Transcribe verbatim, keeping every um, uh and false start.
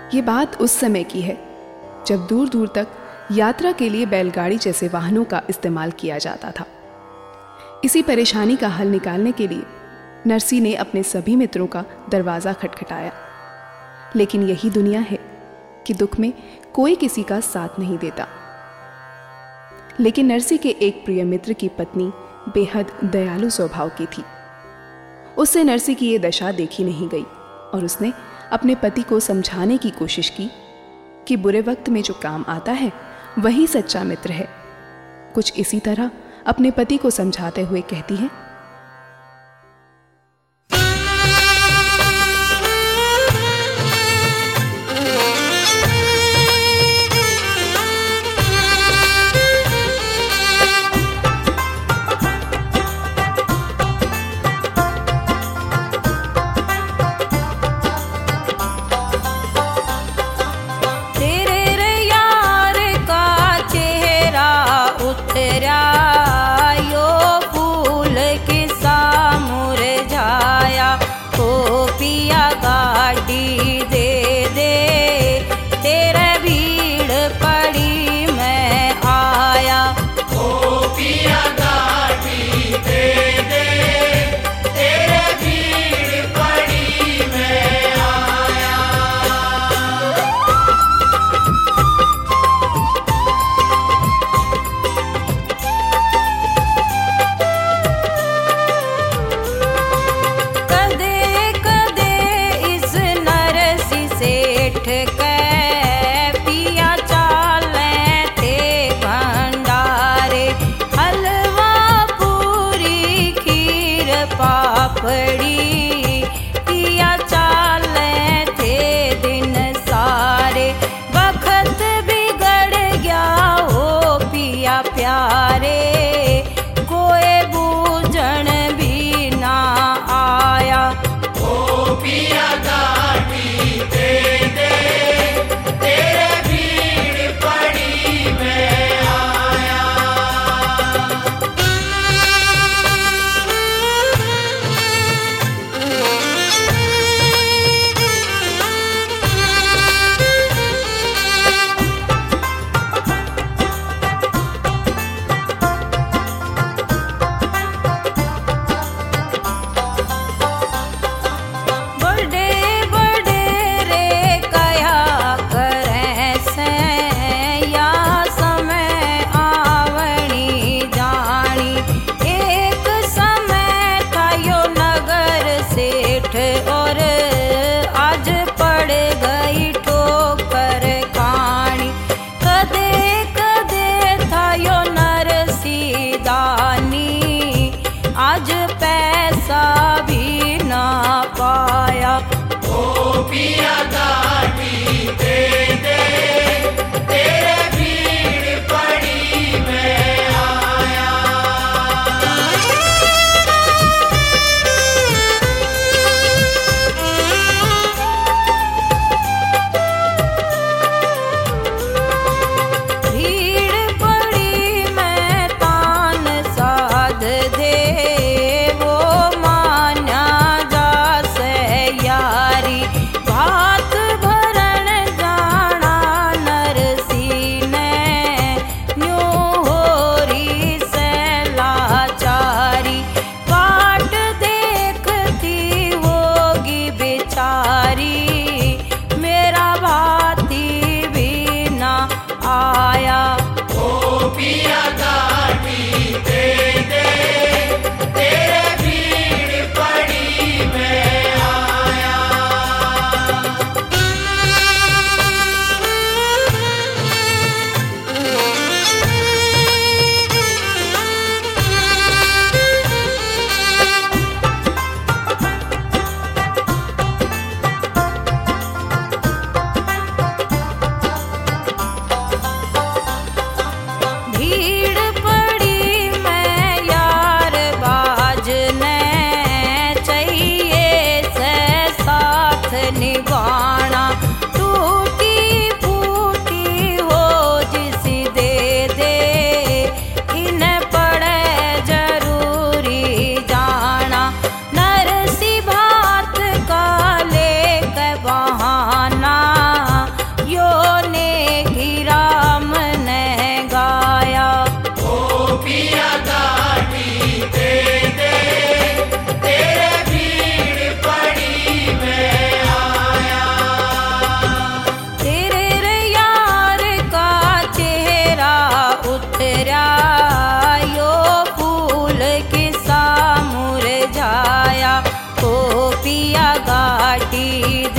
ये बात उस समय की है जब दूर दूर तक यात्रा के लिए बैलगाड़ी जैसे वाहनों का इस्तेमाल किया जाता था। इसी परेशानी का हल निकालने के लिए नरसी ने अपने सभी मित्रों का दरवाज़ा खटखटाया। लेकिन यही दुनिया है कि दुख में कोई किसी का साथ नहीं देता। लेकिन नरसी के एक प्रिय मित्र की पत्नी बेहद दयालु स्वभाव की थी। उससे नरसी की ये दशा देखी नहीं गई और उसने अपने पति को समझाने की कोशिश की कि बुरे वक्त में जो काम आता है वही सच्चा मित्र है। कुछ इसी तरह अपने पति को समझाते हुए कहती है, भात भरण जा पाटी